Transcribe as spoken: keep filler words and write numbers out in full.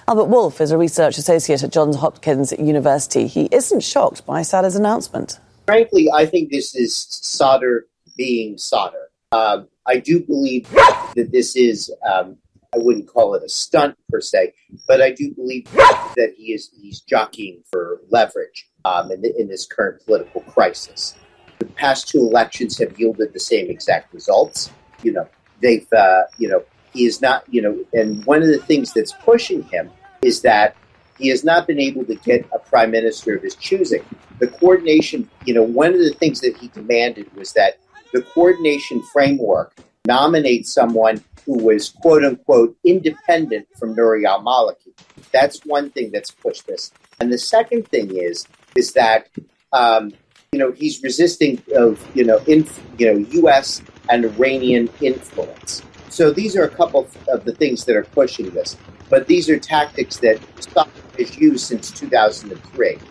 Albert Wolf is a research associate at Johns Hopkins University. He isn't shocked by Sadr's announcement. Frankly, I think this is Sadr being Sadr. Um, I do believe that this is, um, I wouldn't call it a stunt per se, but I do believe that he is he's jockeying for leverage um, in, the, in this current political crisis. The past two elections have yielded the same exact results. You know, they've, uh, you know, he is not, you know, and one of the things that's pushing him is that he has not been able to get a prime minister of his choosing. The coordination, you know, one of the things that he demanded was that the coordination framework nominate someone who was, quote unquote, independent from Nouri al-Maliki. That's one thing that's pushed this. And the second thing is, is that, um, you know, he's resisting of, you know, in, you know, U S and Iranian influence. So these are a couple of the things that are pushing this. But these are tactics that Sadr has used since two thousand three.